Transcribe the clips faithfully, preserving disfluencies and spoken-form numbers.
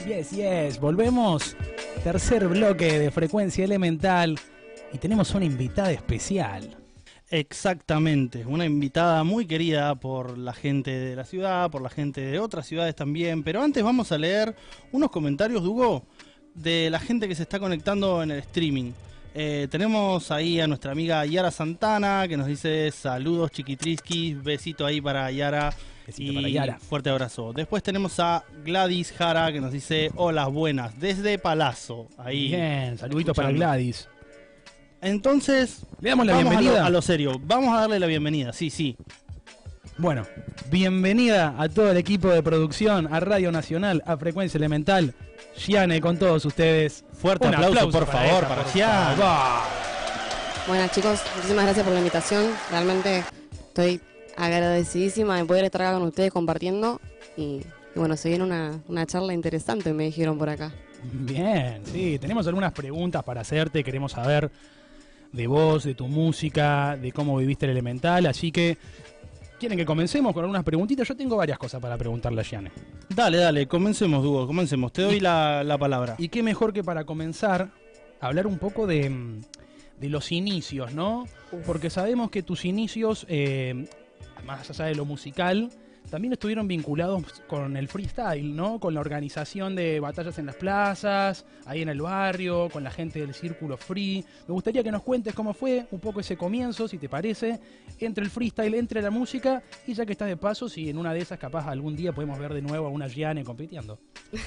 Yes, yes, volvemos. Tercer bloque de Frecuencia Elemental y tenemos una invitada especial. Exactamente, una invitada muy querida por la gente de la ciudad, por la gente de otras ciudades también. Pero antes vamos a leer unos comentarios, Hugo, de la gente que se está conectando en el streaming. Eh, tenemos ahí a nuestra amiga Yara Santana, que nos dice saludos chiquitriskis, besito ahí para Yara. Besito y para Yara. Fuerte abrazo. Después tenemos a Gladys Jara, que nos dice hola, buenas, desde Palazzo. Ahí, bien, saludito para Gladys. Entonces, le damos la vamos bienvenida a lo, a lo serio, vamos a darle la bienvenida, sí, sí. Bueno, bienvenida a todo el equipo de producción, a Radio Nacional, a Frecuencia Elemental. Giane con todos ustedes. Fuerte aplauso, aplauso, por favor, para, para Giane. Bueno, chicos, muchísimas gracias por la invitación. Realmente estoy agradecidísima de poder estar acá con ustedes compartiendo. Y, y bueno, se viene una, una charla interesante, me dijeron por acá. Bien, sí, tenemos algunas preguntas para hacerte. Queremos saber de vos, de tu música, de cómo viviste el Elemental. Así que, ¿quieren que comencemos con algunas preguntitas? Yo tengo varias cosas para preguntarle a Giane. Dale, dale, comencemos, Hugo, comencemos. Te doy la, la palabra. Y qué mejor que para comenzar, hablar un poco de, de los inicios, ¿no? Porque sabemos que tus inicios, eh, más allá de lo musical, también estuvieron vinculados con el freestyle, ¿no? Con la organización de batallas en las plazas, ahí en el barrio, con la gente del Círculo Free. Me gustaría que nos cuentes cómo fue un poco ese comienzo, si te parece, entre el freestyle, entre la música, y ya que estás de paso, si en una de esas capaz algún día podemos ver de nuevo a una Giane compitiendo.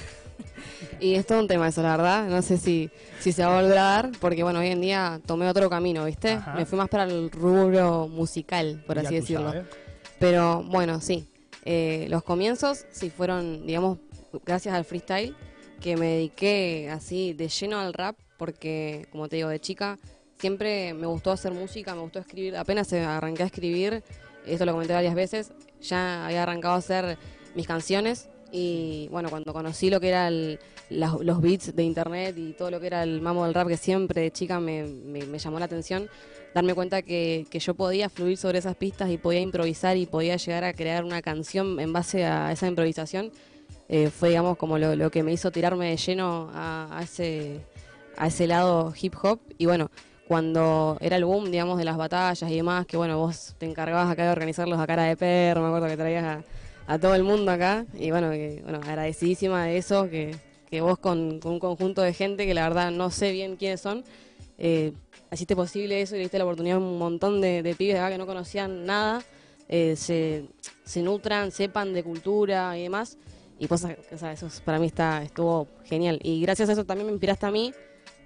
Y es todo un tema eso, la verdad. No sé si, si se va a volver a dar, porque bueno, hoy en día tomé otro camino, ¿viste? Ajá. Me fui más para el rubro musical, por así decirlo. Sabes. Pero bueno, sí. Eh, los comienzos sí fueron, digamos, gracias al freestyle, que me dediqué así de lleno al rap, porque como te digo, de chica siempre me gustó hacer música, me gustó escribir. Apenas arranqué a escribir, esto lo comenté varias veces, ya había arrancado a hacer mis canciones. Y bueno, cuando conocí lo que eran los beats de internet y todo lo que era el mambo del rap, que siempre de chica me, me, me llamó la atención, darme cuenta que, que yo podía fluir sobre esas pistas y podía improvisar y podía llegar a crear una canción en base a esa improvisación, eh, fue, digamos, como lo, lo que me hizo tirarme de lleno a, a, ese, a ese lado hip hop. Y bueno, cuando era el boom, digamos, de las batallas y demás, que bueno, vos te encargabas acá de organizarlos a cara de perro, me acuerdo que traías a, a todo el mundo acá, y bueno, que, bueno, agradecidísima de eso, que, que vos con, con un conjunto de gente que la verdad no sé bien quiénes son, eh, hiciste posible eso y le diste la oportunidad a un montón de, de pibes de acá que no conocían nada, eh, se, se nutran, sepan de cultura y demás, y pues, o sea, eso para mí está, estuvo genial. Y gracias a eso también me inspiraste a mí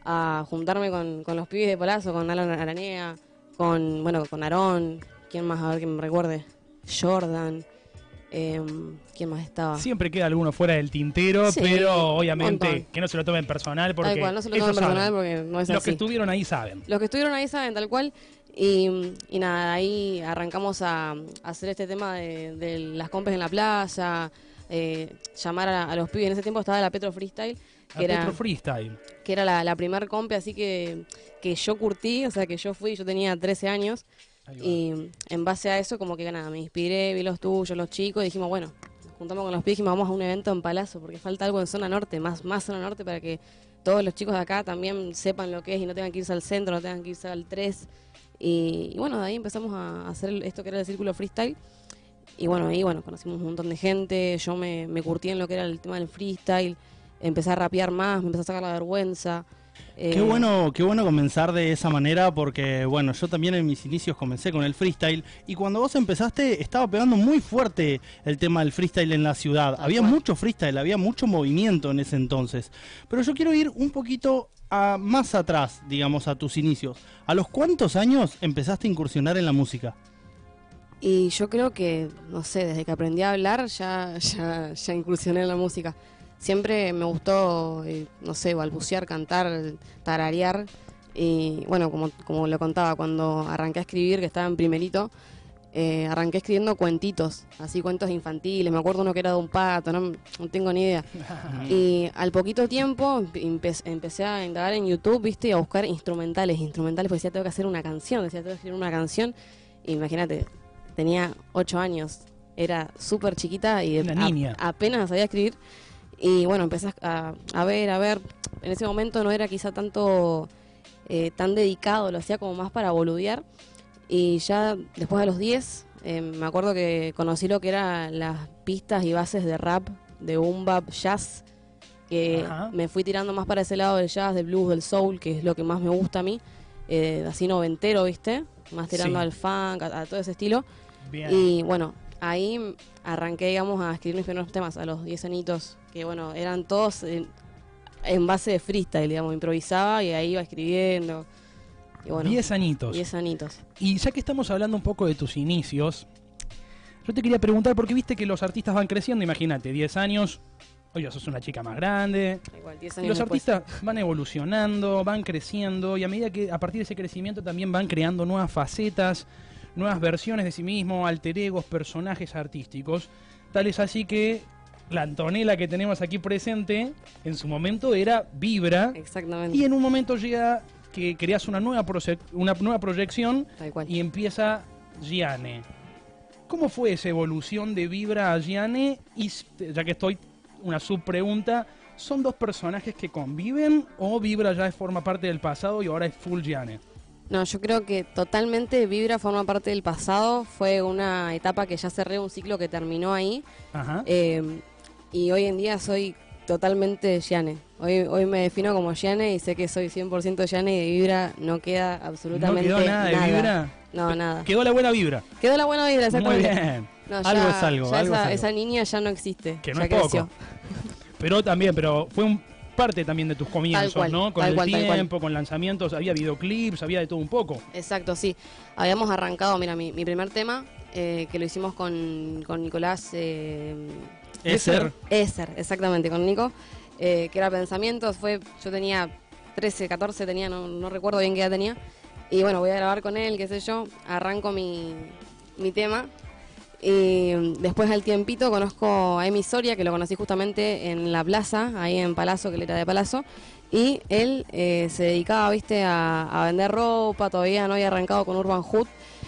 a juntarme con, con los pibes de Palazzo, con Alan Aranea, con, bueno, con Aarón, ¿quién más? A ver que me recuerde, Jordan. Eh, ¿Quién más estaba? Siempre queda alguno fuera del tintero, sí, pero obviamente que no se lo tomen personal, porque tal cual, no se lo tomen personal porque no es los así. que estuvieron ahí saben. Los que estuvieron ahí saben, tal cual. Y, y nada, ahí arrancamos a, a hacer este tema de, de las compras en la plaza, eh, llamar a, a los pibes. En ese tiempo estaba la Petro Freestyle, que la era, Petro Freestyle. que era la, la primer compe, así que, que yo curtí, o sea que yo fui, yo tenía trece años. Y en base a eso, como que nada, me inspiré, vi los tuyos, los chicos, y dijimos, bueno, juntamos con los pibes y dijimos, vamos a un evento en Palazzo, porque falta algo en zona norte, más, más zona norte, para que todos los chicos de acá también sepan lo que es y no tengan que irse al centro, no tengan que irse al tres. Y, y bueno, de ahí empezamos a hacer esto que era el Círculo Freestyle. Y bueno, ahí bueno, conocimos un montón de gente, yo me, me curtí en lo que era el tema del freestyle, empecé a rapear más, me empecé a sacar la vergüenza. Qué bueno, qué bueno comenzar de esa manera, porque bueno, yo también en mis inicios comencé con el freestyle, y cuando vos empezaste estaba pegando muy fuerte el tema del freestyle en la ciudad. Había mucho freestyle, había mucho movimiento en ese entonces. Pero yo quiero ir un poquito a, más atrás, digamos, a tus inicios. ¿A los cuántos años empezaste a incursionar en la música? Y yo creo que, no sé, desde que aprendí a hablar ya, ya, ya incursioné en la música. Siempre me gustó, eh, no sé, balbucear, cantar, tararear. Y bueno, como, como lo contaba, cuando arranqué a escribir, que estaba en primerito, eh, arranqué escribiendo cuentitos, así cuentos infantiles. Me acuerdo uno que era de un pato, no, no tengo ni idea. Y al poquito tiempo empe empecé a indagar en YouTube, viste, y a buscar instrumentales, instrumentales, porque decía, tengo que hacer una canción, decía, tengo que escribir una canción. Y imagínate, tenía ocho años, era súper chiquita y una niña. A, apenas sabía escribir. Y bueno, empecé a, a ver, a ver. En ese momento no era quizá tanto eh, tan dedicado, lo hacía como más para boludear. Y ya después de los diez, eh, me acuerdo que conocí lo que eran las pistas y bases de rap, de boom bap, jazz, que Ajá. me fui tirando más para ese lado del jazz, del blues, del soul, que es lo que más me gusta a mí, eh, así noventero, ¿viste? Más tirando sí. al funk, a, a todo ese estilo. Bien. Y bueno, ahí arranqué, digamos, a escribir mis primeros temas a los diez añitos, que bueno, eran todos en, en base de freestyle, digamos, improvisaba y ahí iba escribiendo. Y bueno, diez añitos. diez añitos. Y ya que estamos hablando un poco de tus inicios, yo te quería preguntar, porque viste que los artistas van creciendo, imagínate, diez años, oye, sos una chica más grande. Igual, diez años y los después. artistas van evolucionando, van creciendo, y a medida que a partir de ese crecimiento también van creando nuevas facetas, nuevas versiones de sí mismos, alter egos, personajes artísticos. Tal es así que la Antonella que tenemos aquí presente, en su momento era Vibra. Exactamente. Y en un momento llega que creas una nueva, una nueva proyección y empieza Gianne. ¿Cómo fue esa evolución de Vibra a Gianne? Y ya que estoy, una subpregunta, ¿son dos personajes que conviven o Vibra ya forma parte del pasado y ahora es full Gianne? No, yo creo que totalmente Vibra forma parte del pasado. Fue una etapa que ya cerré, un ciclo que terminó ahí. Ajá. Eh, y hoy en día soy totalmente Gianne. Hoy, hoy me defino como Gianne y sé que soy cien por ciento Gianne y de Vibra no queda absolutamente nada. ¿No quedó nada, nada de Vibra? No, nada. Quedó la buena Vibra. Quedó la buena Vibra, exactamente. Muy bien. No, algo ya, es algo. Ya algo esa, es algo. esa niña ya no existe. Que no ya es creció. poco. Pero también, pero fue un parte también de tus comienzos, cual, ¿no? Con tal el cual, tal tiempo, cual. con lanzamientos, había videoclips, había de todo un poco. Exacto, sí. Habíamos arrancado, mira, mi, mi primer tema, eh, que lo hicimos con, con Nicolás... Eh, Eser. Eser, exactamente, con Nico, eh, que era Pensamientos. Fue, yo tenía trece, catorce, tenía, no, no recuerdo bien qué edad tenía. Y bueno, voy a grabar con él, qué sé yo, arranco mi, mi tema. Y después al tiempito conozco a Emi Soria, que lo conocí justamente en la plaza, ahí en Palazzo, que él era de Palazzo. Y él eh, se dedicaba, viste, a, a vender ropa, todavía no había arrancado con Urban Hood.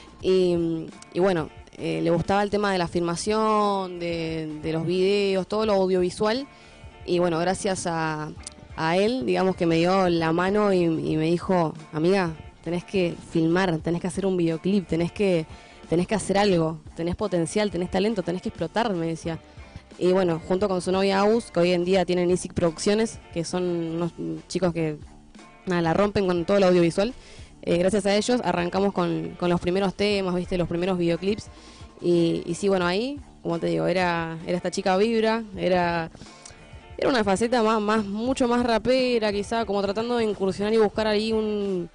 Y, y bueno, eh, le gustaba el tema de la filmación, de, de los videos, todo lo audiovisual. Y bueno, gracias a, a él, digamos que me dio la mano y, y me dijo, amiga, tenés que filmar, tenés que hacer un videoclip, tenés que... tenés que hacer algo, tenés potencial, tenés talento, tenés que explotar, me decía. Y bueno, junto con su novia Agus, que hoy en día tienen Isic Producciones, que son unos chicos que nada, la rompen con todo el audiovisual, eh, gracias a ellos arrancamos con, con los primeros temas, viste, los primeros videoclips. Y, y sí, bueno, ahí, como te digo, era, era esta chica Vibra, era, era una faceta más, más, mucho más rapera, quizá, como tratando de incursionar y buscar ahí un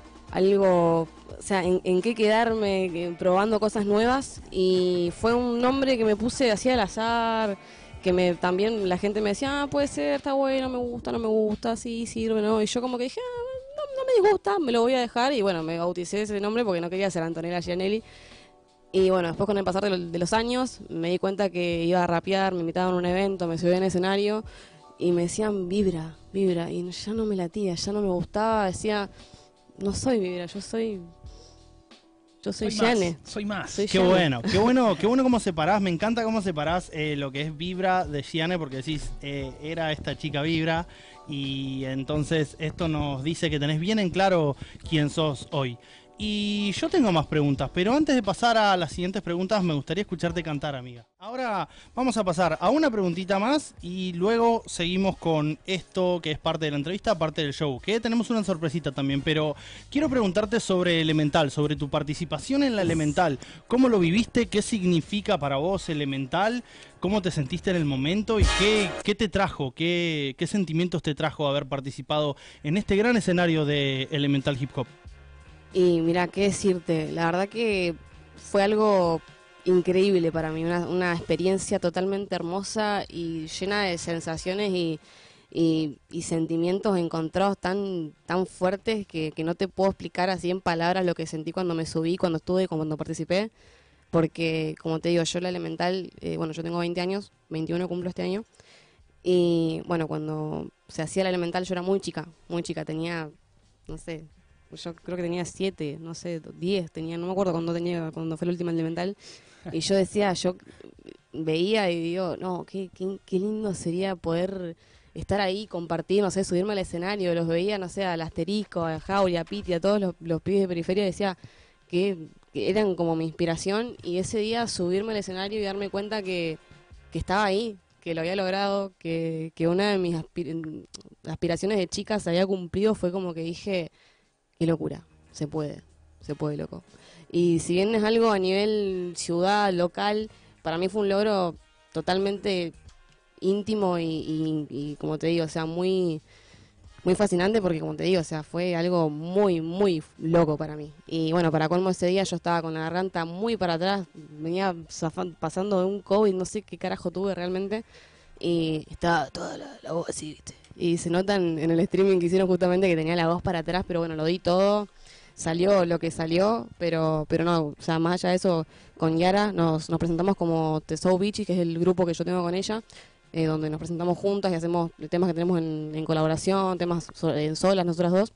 algo... O sea, en, en qué quedarme, probando cosas nuevas. Y fue un nombre que me puse así al azar, que me también la gente me decía, ah, puede ser, está bueno, me gusta, no me gusta, sí, sirve, no. Y yo como que dije, ah, no, no me disgusta, me lo voy a dejar. Y bueno, me bauticé ese nombre porque no quería ser Antonella Gianelli. Y bueno, después con el pasar de, lo, de los años, me di cuenta que iba a rapear, me invitaban a un evento, me subí en escenario y me decían, Vibra, Vibra. Y ya no me latía, ya no me gustaba, decía, no soy Vibra, yo soy... Yo soy Gianne. Soy más. Soy Qué Gianne. bueno, qué bueno, qué bueno cómo separás. Me encanta cómo separás eh, lo que es Vibra de Gianne, porque decís, eh, era esta chica Vibra, y entonces esto nos dice que tenés bien en claro quién sos hoy. Y yo tengo más preguntas, pero antes de pasar a las siguientes preguntas, me gustaría escucharte cantar, amiga. Ahora vamos a pasar a una preguntita más y luego seguimos con esto que es parte de la entrevista, parte del show, que tenemos una sorpresita también, pero quiero preguntarte sobre Elemental, sobre tu participación en la Elemental. ¿Cómo lo viviste? ¿Qué significa para vos Elemental? ¿Cómo te sentiste en el momento? ¿Y qué, qué te trajo? ¿Qué, qué sentimientos te trajo haber participado en este gran escenario de Elemental Hip Hop? Y mira, qué decirte, la verdad que fue algo increíble para mí, una, una experiencia totalmente hermosa y llena de sensaciones y, y, y sentimientos encontrados tan, tan fuertes que, que no te puedo explicar así en palabras lo que sentí cuando me subí, cuando estuve, cuando participé, porque como te digo, yo la Elemental, eh, bueno, yo tengo veinte años, veintiuno cumplo este año, y bueno, cuando se hacía la Elemental yo era muy chica, muy chica, tenía, no sé... Yo creo que tenía siete, no sé, diez tenía, no me acuerdo cuándo tenía, cuando fue la última Elemental. Y yo decía, yo veía y digo, no, qué, qué, qué lindo sería poder estar ahí, compartir, no sé, subirme al escenario, los veía, no sé, al Asterisco, a Jauli, a Piti, a todos los, los pibes de periferia, decía que, que eran como mi inspiración, y ese día subirme al escenario y darme cuenta que, que estaba ahí, que lo había logrado, que, que una de mis aspir aspiraciones de chica se había cumplido, fue como que dije, qué locura, se puede, se puede, loco. Y si bien es algo a nivel ciudad, local, para mí fue un logro totalmente íntimo y, y, y como te digo, o sea, muy muy fascinante porque, como te digo, o sea, fue algo muy, muy loco para mí. Y bueno, para colmo ese día yo estaba con la garganta muy para atrás, venía pasando de un COVID, no sé qué carajo tuve realmente, y estaba toda la, la voz así, ¿viste? Y se notan en el streaming que hicieron justamente que tenía la voz para atrás, pero bueno, lo di todo, salió lo que salió, pero pero no, o sea, más allá de eso, con Yara nos, nos presentamos como The So Beachy, que es el grupo que yo tengo con ella, Eh, donde nos presentamos juntas y hacemos temas que tenemos en, en colaboración, temas so, en solas nosotras dos,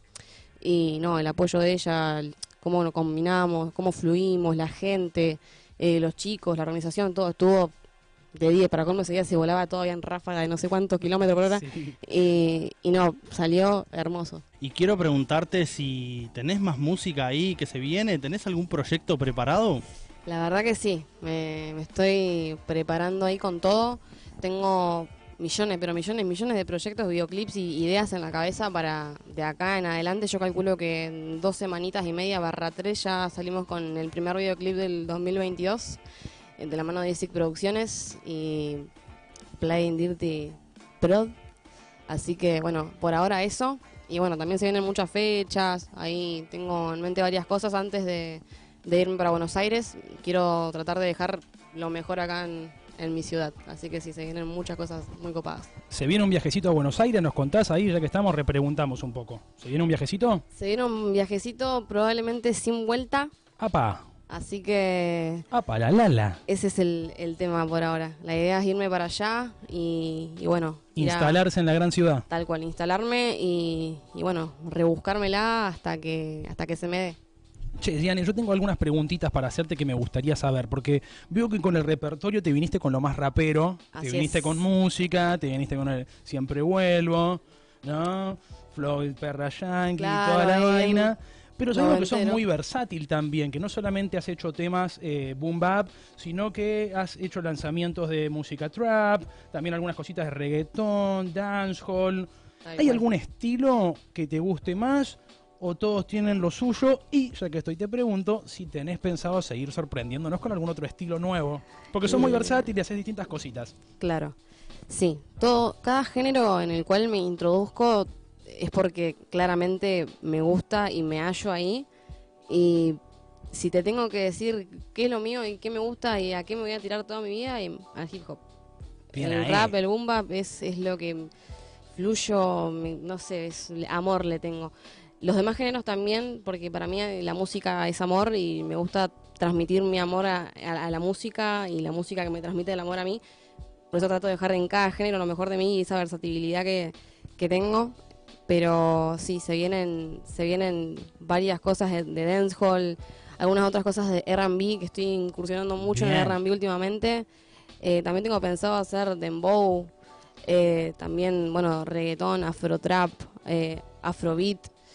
y no, el apoyo de ella, el, cómo nos combinamos, cómo fluimos, la gente, eh, los chicos, la organización, todo estuvo de diez, para colmo ese día se volaba todavía en ráfaga de no sé cuántos kilómetros por hora, sí. y, y no, salió hermoso. Y quiero preguntarte si tenés más música ahí que se viene, ¿tenés algún proyecto preparado? La verdad que sí, me, me estoy preparando ahí con todo. Tengo millones, pero millones, millones de proyectos, videoclips y ideas en la cabeza para de acá en adelante. Yo calculo que en dos semanitas y media barra tres ya salimos con el primer videoclip del dos mil veintidós, de la mano de Sick Producciones y Playing Dirty Prod. Así que bueno, por ahora eso. Y bueno, también se vienen muchas fechas. Ahí tengo en mente varias cosas antes de, de irme para Buenos Aires. Quiero tratar de dejar lo mejor acá en... en mi ciudad, así que sí, se vienen muchas cosas muy copadas. ¿Se viene un viajecito a Buenos Aires? ¿Nos contás ahí? Ya que estamos, repreguntamos un poco. ¿Se viene un viajecito? Se viene un viajecito probablemente sin vuelta. ¡Apa! Así que... ¡Apa, la lala! Ese es el, el tema por ahora. La idea es irme para allá y, y bueno... Instalarse a, en la gran ciudad. Tal cual, instalarme y, y bueno, rebuscármela hasta que, hasta que se me dé. Che, Diane, yo tengo algunas preguntitas para hacerte que me gustaría saber, porque veo que con el repertorio te viniste con lo más rapero, Así te viniste es. con música, te viniste con el Siempre Vuelvo, ¿no? Floyd, Perra Yankee, claro, toda la bien. vaina. Pero sabemos que sos entero. muy versátil también, que no solamente has hecho temas eh, boom bap, sino que has hecho lanzamientos de música trap, también algunas cositas de reggaetón, dancehall. Tal ¿Hay cual. algún estilo que te guste más? ¿O todos tienen lo suyo? Y ya que estoy, te pregunto si tenés pensado seguir sorprendiéndonos con algún otro estilo nuevo. Porque sos muy Mm. versátil y haces distintas cositas. Claro, sí. Todo, cada género en el cual me introduzco es porque claramente me gusta y me hallo ahí. Y si te tengo que decir qué es lo mío y qué me gusta y a qué me voy a tirar toda mi vida, y al hip hop. Bien el ahí. rap, el boom bap es, es lo que fluyo, me- no sé, es amor le tengo. Los demás géneros también, porque para mí la música es amor y me gusta transmitir mi amor a, a- a la música y la música que me transmite el amor a mí. Por eso trato de dejar en cada género lo mejor de mí y esa versatilidad que, que tengo. Pero sí, se vienen, se vienen varias cosas de, de dancehall, algunas otras cosas de R and B, que estoy incursionando mucho en Bien. el R and B últimamente. Eh, también tengo pensado hacer dembow, eh, también, bueno, reggaetón, afrotrap, eh, afrobeat.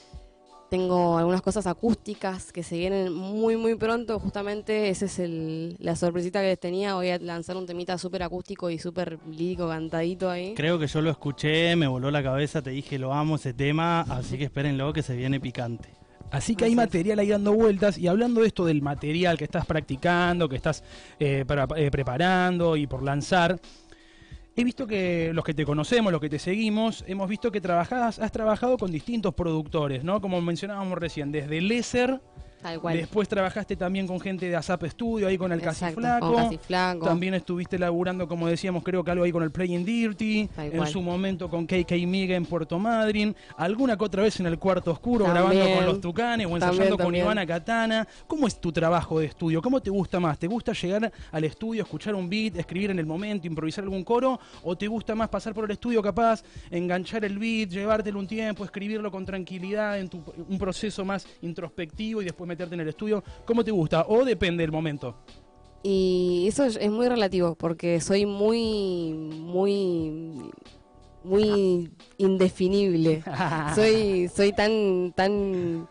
Tengo algunas cosas acústicas que se vienen muy, muy pronto. Justamente esa es el, la sorpresita que les tenía. Voy a lanzar un temita súper acústico y súper lírico, cantadito ahí. Creo que yo lo escuché, me voló la cabeza, te dije lo amo ese tema, así que espérenlo que se viene picante. Así que Así hay es. material ahí dando vueltas. Y hablando de esto del material que estás practicando, que estás eh, para- eh, preparando y por lanzar, he visto que los que te conocemos, los que te seguimos, hemos visto que trabajás, has trabajado con distintos productores, ¿no? Como mencionábamos recién, desde Lesser, Tal cual. después trabajaste también con gente de ASAP Studio, ahí con el Casi Exacto, Flaco. con Casi Flaco. También estuviste laburando, como decíamos, creo que algo ahí con el Playing Dirty, Tal en cual. su momento con K K Miga en Puerto Madryn, alguna que otra vez en el Cuarto Oscuro, También. grabando con los Tucanes o ensayando También, con también. Ivana Katana. ¿Cómo es tu trabajo de estudio? ¿Cómo te gusta más? ¿Te gusta llegar al estudio, escuchar un beat, escribir en el momento, improvisar algún coro? ¿O te gusta más pasar por el estudio capaz, enganchar el beat, llevártelo un tiempo, escribirlo con tranquilidad, en tu, un proceso más introspectivo y después meterte en el estudio? ¿Cómo te gusta? ¿O depende del momento? Y eso es, es muy relativo, porque soy muy, muy, muy indefinible. soy, soy tan, tan,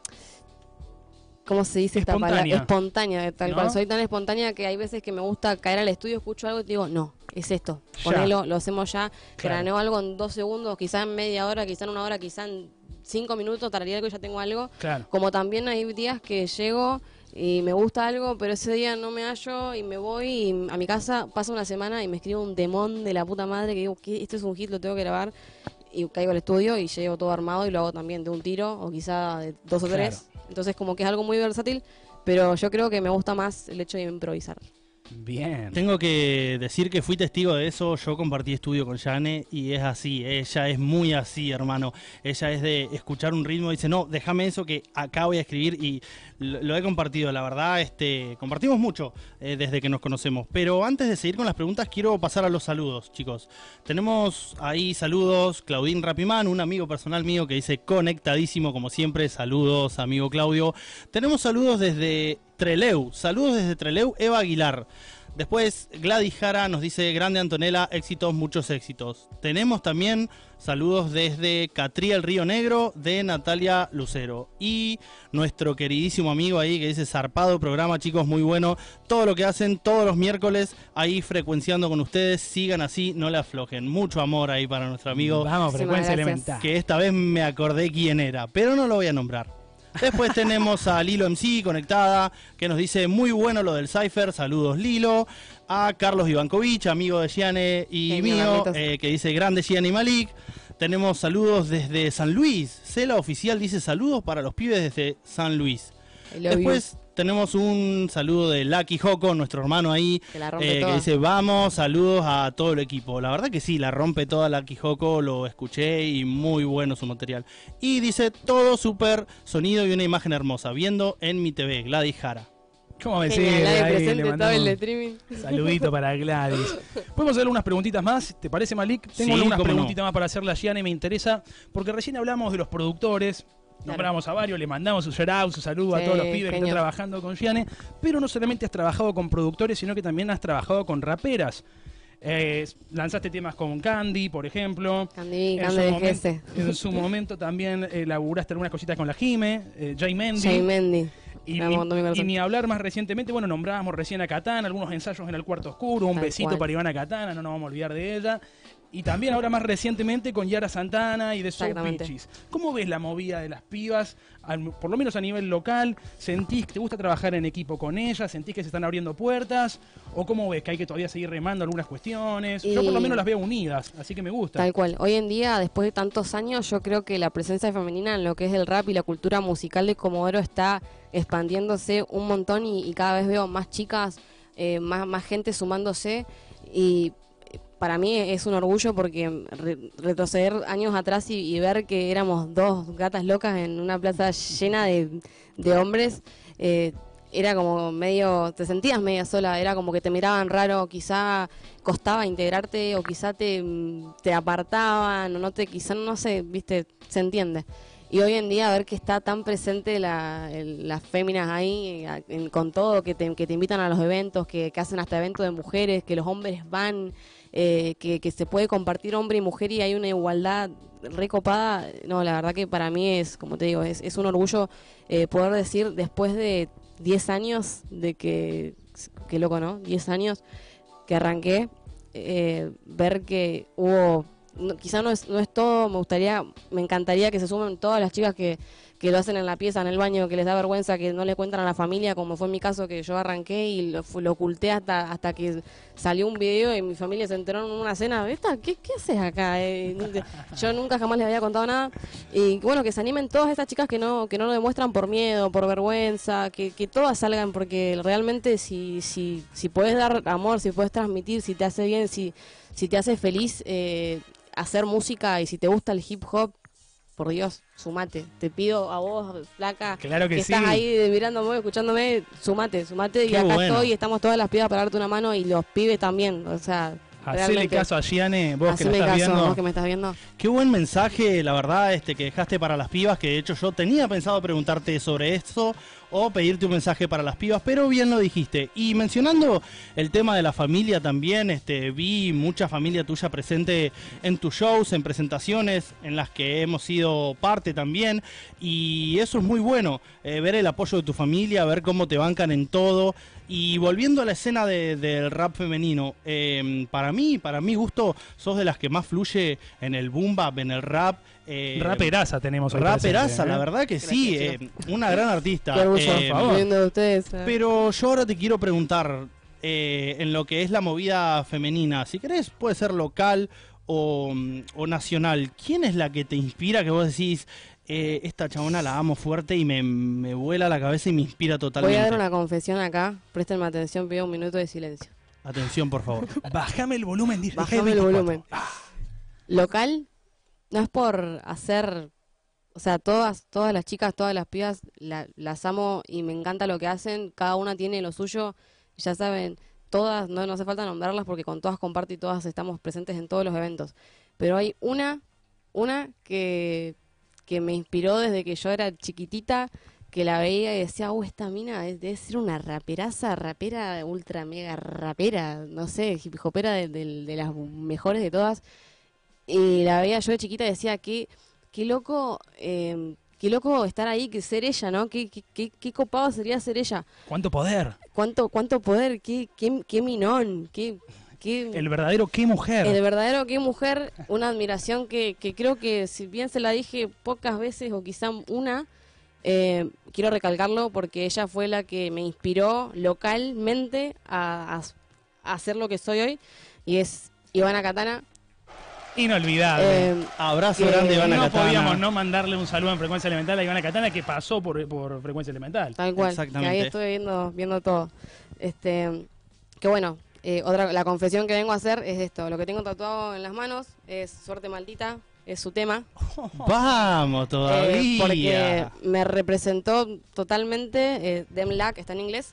¿cómo se dice esta palabra? Espontánea, tal ¿no? cual. Soy tan espontánea que hay veces que me gusta caer al estudio, escucho algo y digo, no, es esto. Ponelo, lo hacemos ya. Claro. Craneo algo en dos segundos, quizá en media hora, quizá en una hora, quizá en cinco minutos, tararía algo y ya tengo algo. Claro. Como también hay días que llego y me gusta algo, pero ese día no me hallo y me voy y a mi casa, pasa una semana y me escribo un demon de la puta madre que digo, ¿qué? Este es un hit, lo tengo que grabar. Y caigo al estudio y llego todo armado y lo hago también de un tiro o quizá de dos o tres. Claro. Entonces como que es algo muy versátil, pero yo creo que me gusta más el hecho de improvisar. Bien. Tengo que decir que fui testigo de eso. Yo compartí estudio con Yane y es así. Ella es muy así, hermano. Ella es de escuchar un ritmo y dice, no, déjame eso que acá voy a escribir, y lo, lo he compartido. La verdad, este, compartimos mucho eh, desde que nos conocemos. Pero antes de seguir con las preguntas, quiero pasar a los saludos, chicos. Tenemos ahí saludos. Claudín Rapimán, un amigo personal mío que dice conectadísimo como siempre. Saludos, amigo Claudio. Tenemos saludos desde Trelew, saludos desde Trelew, Eva Aguilar. Después Gladys Jara nos dice, grande Antonella, éxitos, muchos éxitos. Tenemos también saludos desde Catriel Río Negro, de Natalia Lucero. Y nuestro queridísimo amigo ahí que dice, zarpado programa, chicos, muy bueno. Todo lo que hacen todos los miércoles ahí frecuenciando con ustedes, sigan así, no le aflojen. Mucho amor ahí para nuestro amigo. Vamos, Frecuencia Elemental. Que esta vez me acordé quién era, pero no lo voy a nombrar. Después tenemos a Lilo M C conectada, que nos dice muy bueno lo del Cypher, saludos Lilo. A Carlos Ivankovich, amigo de Gianne y Genio, mío, eh, que dice grande Gianne y Malik. Tenemos saludos desde San Luis. Cela Oficial dice saludos para los pibes desde San Luis. Después tenemos un saludo de Lucky Joco, nuestro hermano ahí, que, eh, que dice vamos, saludos a todo el equipo. La verdad que sí, la rompe toda Lucky Joco, lo escuché y muy bueno su material. Y dice todo súper sonido y una imagen hermosa, viendo en mi T V, Gladys Jara. ¿Cómo me sigue? Presente todo el streaming. Saludito para Gladys. Podemos hacer unas preguntitas más, ¿te parece, Malik? Tengo sí, unas preguntitas no. más para hacerle a Gianne, me interesa, porque recién hablamos de los productores. Nombramos claro. a varios, le mandamos su shout out, su saludo sí, a todos los pibes genial. que están trabajando con Gianne, pero no solamente has trabajado con productores, sino que también has trabajado con raperas. Eh, lanzaste temas con Candy, por ejemplo. Candy, Candy de G S. En su momento también eh, laburaste algunas cositas con la Jime, eh, Jay Mendy. Jay Mendy. Y, y, y ni hablar más recientemente, bueno, nombrábamos recién a Katana, algunos ensayos en el cuarto oscuro, un Tal besito cual. para Ivana Katana, no nos vamos a olvidar de ella. Y también ahora más recientemente con Yara Santana y de Soul Pitches. ¿Cómo ves la movida de las pibas, al, por lo menos a nivel local? ¿Sentís que te gusta trabajar en equipo con ellas? ¿Sentís que se están abriendo puertas? ¿O cómo ves que hay que todavía seguir remando algunas cuestiones? Y yo por lo menos las veo unidas, así que me gusta. Tal cual. Hoy en día, después de tantos años, yo creo que la presencia femenina en lo que es el rap y la cultura musical de Comodoro está expandiéndose un montón y, y cada vez veo más chicas, eh, más, más gente sumándose y para mí es un orgullo porque re retroceder años atrás y, y ver que éramos dos gatas locas en una plaza llena de, de hombres, eh, era como medio, te sentías media sola, era como que te miraban raro, quizá costaba integrarte o quizá te, te apartaban o no te, quizá no sé, viste, se entiende. Y hoy en día ver que está tan presente la, el, las féminas ahí en, con todo, que te, que te invitan a los eventos, que, que hacen hasta eventos de mujeres, que los hombres van, eh, que, que se puede compartir hombre y mujer y hay una igualdad recopada. No, la verdad que para mí es, como te digo, es, es un orgullo eh, poder decir después de diez años de que, qué loco, ¿no? diez años que arranqué, eh, ver que hubo... No, quizá no es, no es todo, me gustaría, me encantaría que se sumen todas las chicas que, que lo hacen en la pieza, en el baño, que les da vergüenza, que no le cuentan a la familia, como fue mi caso, que yo arranqué y lo, lo oculté hasta hasta que salió un video y mi familia se enteró en una cena. ¿Esta? ¿Qué, qué haces acá? Eh, yo nunca jamás les había contado nada. Y bueno, que se animen todas estas chicas que no que no lo demuestran por miedo, por vergüenza, que, que todas salgan, porque realmente si, si, si puedes dar amor, si puedes transmitir, si te hace bien, si, si te hace feliz, eh, hacer música y si te gusta el hip hop, por Dios, sumate. Te pido a vos, flaca, claro que, que sí. estás ahí mirándome, escuchándome, sumate, sumate. Qué y acá bueno. estoy, estamos todas las pibas para darte una mano y los pibes también, o sea... Hacele caso a Gianne, vos que me estás caso, viendo. Vos que me estás viendo. Qué buen mensaje, la verdad, este que dejaste para las pibas, que de hecho yo tenía pensado preguntarte sobre esto. o pedirte un mensaje para las pibas, pero bien lo dijiste. Y mencionando el tema de la familia también, este, vi mucha familia tuya presente en tus shows, en presentaciones en las que hemos sido parte también, y eso es muy bueno, eh, ver el apoyo de tu familia, ver cómo te bancan en todo. Y volviendo a la escena de, del rap femenino, eh, para mí, para mi gusto, sos de las que más fluye en el boom bap, en el rap. Eh, raperaza tenemos hoy Raperaza, presente, ¿eh? La verdad que Gracias, sí, eh, una gran artista. Qué orgullo, eh, por favor. Viendo ustedes, eh. Pero yo ahora te quiero preguntar, eh, en lo que es la movida femenina, si querés puede ser local o, o nacional, ¿quién es la que te inspira, que vos decís, eh, esta chabona la amo fuerte y me, me vuela la cabeza y me inspira totalmente? Voy a dar una confesión acá, préstenme atención, pido un minuto de silencio. Atención, por favor. Bájame el volumen. Bájame el volumen. Local, no es por hacer, o sea, todas todas las chicas, todas las pibas, la, las amo y me encanta lo que hacen, cada una tiene lo suyo, ya saben, todas, no, no hace falta nombrarlas porque con todas comparto y todas estamos presentes en todos los eventos, pero hay una, una que, que me inspiró desde que yo era chiquitita, que la veía y decía, uh, esta mina debe ser una raperaza, rapera, ultra mega rapera, no sé, hip hopera de, de, de las mejores de todas. Y la veía yo de chiquita y decía, qué, qué loco, eh, qué loco estar ahí, que ser ella, ¿no? Qué, qué, qué, qué copado sería ser ella. ¿Cuánto poder? ¿Cuánto, cuánto poder? ¿Qué, qué, qué minón? ¿Qué, qué... El verdadero qué mujer. El verdadero qué mujer, una admiración que, que creo que si bien se la dije pocas veces o quizá una, eh, quiero recalcarlo porque ella fue la que me inspiró localmente a, a, a hacer lo que soy hoy, y es Ivana Katana. Inolvidable. Eh, Abrazo que grande, Ivana no Katana. podíamos no mandarle un saludo en Frecuencia Elemental a Ivana Katana, que pasó por, por Frecuencia Elemental. Tal cual, Exactamente. que ahí estuve viendo, viendo todo. Este, que bueno, eh, otra, la confesión que vengo a hacer es esto. Lo que tengo tatuado en las manos es Suerte Maldita, es su tema. Vamos, todavía. Eh, porque me representó totalmente, eh, Dem Lack está en inglés.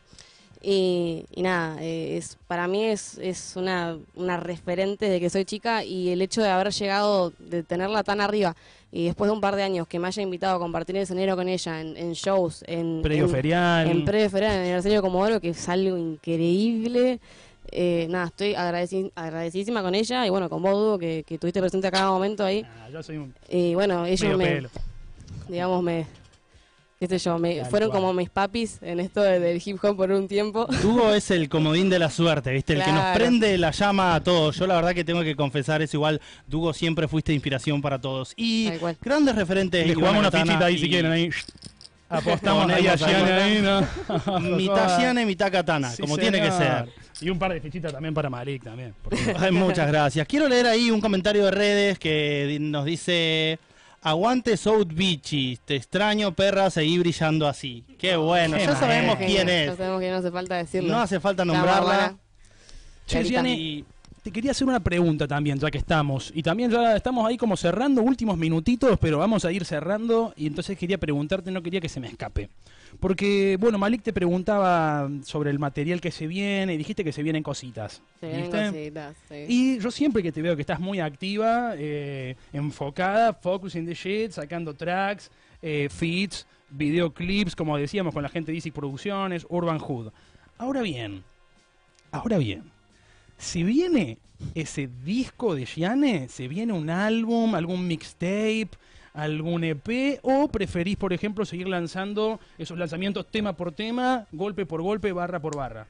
Y, y nada, eh, es para mí es, es una, una referente de que soy chica, y el hecho de haber llegado, de tenerla tan arriba, y después de un par de años que me haya invitado a compartir el escenario con ella en, en shows, en Previo en, ferial. en previo ferial, en el aniversario de Comodoro, que es algo increíble. Eh, nada, estoy agradeci agradecidísima con ella, y bueno, con vos, Dudo, que, que estuviste presente a cada momento ahí. Ah, yo soy un Y bueno, ellos medio me, pelo. digamos, me... qué sé yo, me, Tal fueron cual. como mis papis en esto de- del hip hop por un tiempo. Hugo es el comodín de la suerte, ¿viste? El que nos Claro. prende la llama a todos. Yo la verdad que tengo que confesar eso igual. Dugo, siempre fuiste inspiración para todos. Y Tal cual. grandes referentes. Le jugamos Ivana una Katana fichita ahí y si quieren. Ahí. Apostamos ahí a Ponemos ahí. Gianni ahí, ¿no? Mitad Gianni, mitad Katana, Sí, como tiene que señor. ser. Y un par de fichitas también para Malik también. porque- Ay, muchas gracias. Quiero leer ahí un comentario de redes que di- nos dice: aguante South Beachy, te extraño, perra, seguí brillando así. Qué bueno, Qué ya sabemos maestro. quién Ya es. sabemos que no hace falta decirlo. No hace falta La nombrarla. Bárbara. Che, Clarita. Gianni, Y te quería hacer una pregunta también, ya que estamos. Y también ya estamos ahí como cerrando últimos minutitos, pero vamos a ir cerrando. Y entonces quería preguntarte, no quería que se me escape. Porque, bueno, Malik te preguntaba sobre el material que se viene y dijiste que se vienen cositas. Se vienen ¿viste? cositas, sí. Y yo siempre que te veo que estás muy activa, eh, enfocada, focusing the shit, sacando tracks, eh, feats, videoclips, como decíamos con la gente de Easy Producciones, Urban Hood. Ahora bien, ahora bien, si viene ese disco de Gianni, se viene un álbum, algún mixtape, algún E P, o preferís, por ejemplo, seguir lanzando esos lanzamientos tema por tema, golpe por golpe, barra por barra.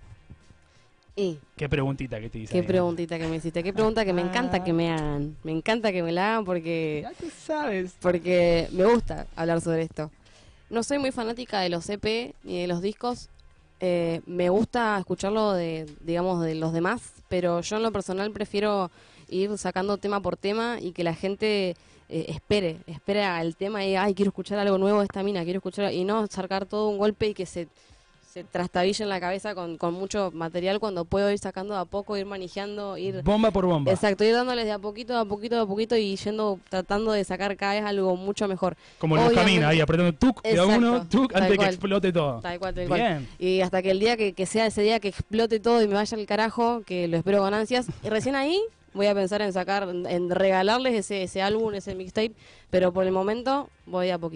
Y Qué preguntita que te hice. qué ahí, ¿no? preguntita que me hiciste, qué pregunta que me encanta que me hagan. Me encanta que me la hagan porque, Ya te sabes. porque me gusta hablar sobre esto. No soy muy fanática de los E P ni de los discos. Eh, me gusta escucharlo de, digamos, de los demás, pero yo en lo personal prefiero ir sacando tema por tema y que la gente eh, espere, espere al tema y, ay, quiero escuchar algo nuevo de esta mina, quiero escuchar, y no sacar todo un golpe y que se, se trastabille en la cabeza con, con mucho material, cuando puedo ir sacando de a poco, ir manejando, ir... Bomba por bomba. Exacto, ir dándoles de a poquito, de a poquito, de a poquito y yendo, tratando de sacar cada vez algo mucho mejor. Como los Obviamente- camina ahí, apretando tuk de a Exacto, uno, tuk, tal antes de que cual. explote todo. Tal cual, tal cual. Bien. Y hasta que el día que, que sea ese día que explote todo y me vaya al carajo, que lo espero con ansias, y recién ahí voy a pensar en sacar, en regalarles ese, ese álbum, ese mixtape, pero por el momento voy a poquito.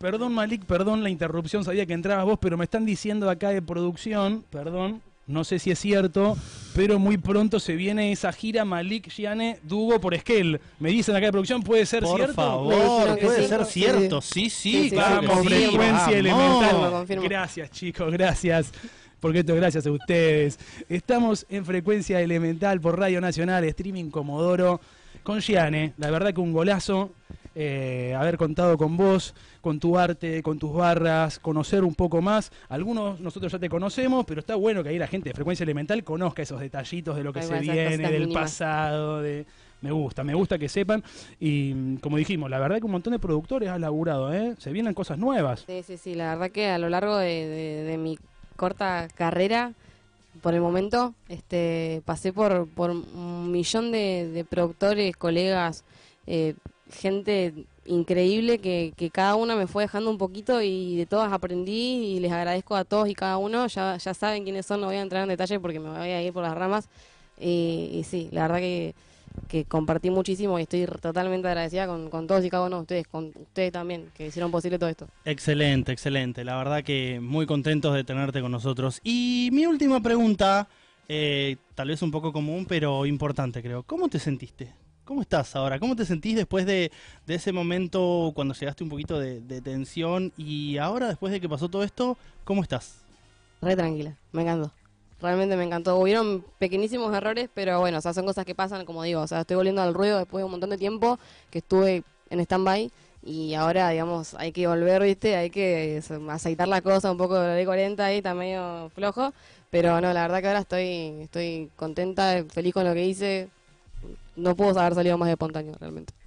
Perdón, Malik, perdón la interrupción, sabía que entrabas vos, pero me están diciendo acá de producción, perdón, no sé si es cierto, pero muy pronto se viene esa gira Malik Giane Dugo por Esquel. Me dicen acá de producción, ¿puede ser por cierto? Por favor, puede sí, ser sí. cierto, sí, sí, sí, sí claro Vamos, que sí, frecuencia vamos. elemental. Gracias, chicos, gracias. Porque esto gracias a ustedes. Estamos en Frecuencia Elemental por Radio Nacional, streaming Comodoro, con Giane. La verdad que un golazo eh, haber contado con vos, con tu arte, con tus barras, conocer un poco más. Algunos nosotros ya te conocemos, pero está bueno que ahí la gente de Frecuencia Elemental conozca esos detallitos de lo que Ay, se bueno, viene, del mínimas. pasado, de... Me gusta, me gusta que sepan. Y como dijimos, la verdad que un montón de productores han laburado, ¿eh? Se vienen cosas nuevas. Sí, sí, sí, la verdad que a lo largo de, de, de mi corta carrera, por el momento, este, pasé por, por un millón de, de productores, colegas, eh, gente increíble que, que cada una me fue dejando un poquito y de todas aprendí y les agradezco a todos y cada uno. Ya, ya saben quiénes son, no voy a entrar en detalle porque me voy a ir por las ramas. Y, y sí, la verdad que, que compartí muchísimo y estoy totalmente agradecida con, con todos y cada uno de ustedes, con ustedes también, que hicieron posible todo esto. Excelente, excelente. La verdad que muy contentos de tenerte con nosotros. Y mi última pregunta, eh, tal vez un poco común, pero importante creo. ¿Cómo te sentiste? ¿Cómo estás ahora? ¿Cómo te sentís después de, de ese momento cuando llegaste un poquito de, de tensión? Y ahora, después de que pasó todo esto, ¿cómo estás? Re tranquila, me encantó. Realmente me encantó. Hubieron pequeñísimos errores, pero bueno, o sea, son cosas que pasan, como digo, o sea, estoy volviendo al ruedo después de un montón de tiempo que estuve en stand-by y ahora, digamos, hay que volver, ¿viste? Hay que aceitar la cosa, un poco de cuarenta ahí, está medio flojo, pero no, la verdad que ahora estoy, estoy contenta, feliz con lo que hice. No puedo haber salido más espontáneo, realmente.